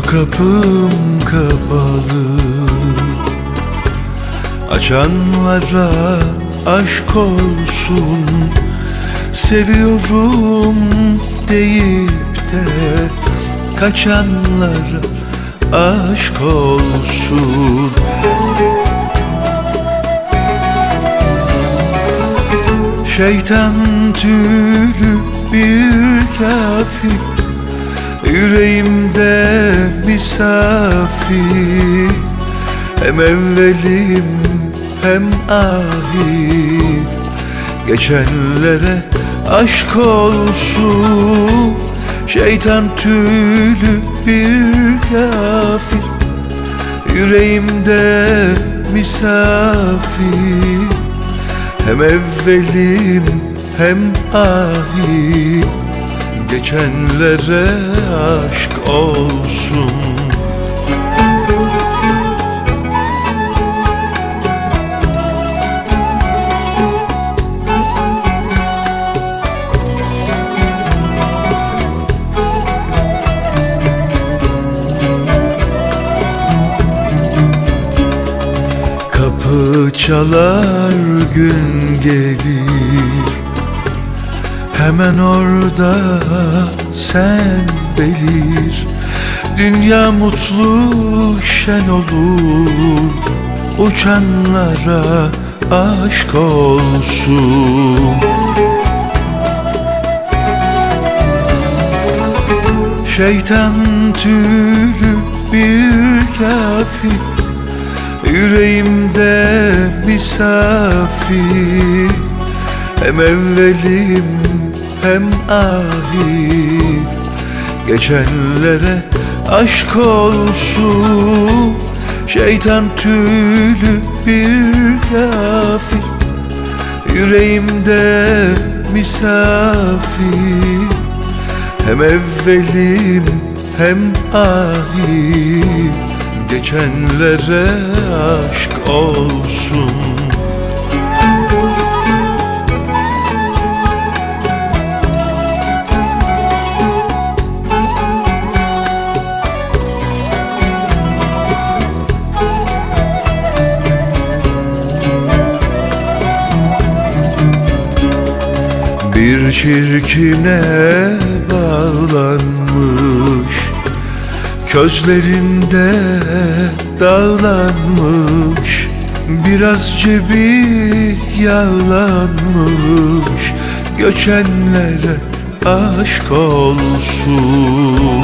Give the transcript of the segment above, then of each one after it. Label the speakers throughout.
Speaker 1: Kapım kapalı, açanlara aşk olsun. Seviyorum deyip de kaçanlara aşk olsun. Şeytan tüylü bir kafir, yüreğimde misafir. Hem evvelim hem ahir, geçenlere aşk olsun. Şeytan tüylü bir kafir, yüreğimde misafir. Hem evvelim hem ahir, geçenlere aşk olsun. Kapı çalar gün gelir, hemen orada sen belir. Dünya mutlu şen olur, uçanlara aşk olsun. Şeytan tüylü bir kafir, yüreğimde misafir. Hem evvelim hem ahir, geçenlere aşk olsun. Şeytan tüylü bir kafir, yüreğimde misafir. Hem evvelim hem ahir, geçenlere aşk olsun. Bir çirkine bağlanmış, közlerinde dağlanmış. Biraz cebi yağlanmış, göçenlere aşk olsun.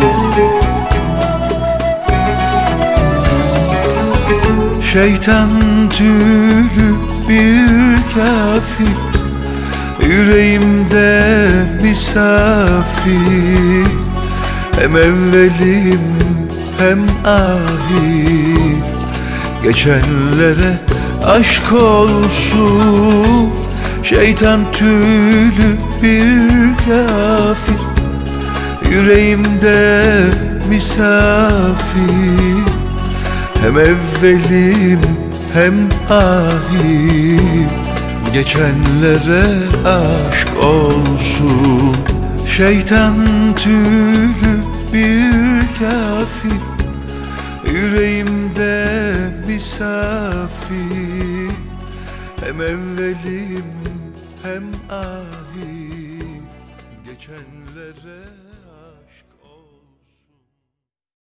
Speaker 1: Şeytan tüylü bir kafir, yüreğimde misafir. Hem evvelim hem ahir, geçenlere aşk olsun. Şeytan tüylü bir kafir, yüreğimde misafir. Hem evvelim hem ahir, geçenlere aşk olsun. Şeytan tüylü bir kafir, yüreğimde misafir. Hem evvelim hem ahir, geçenlere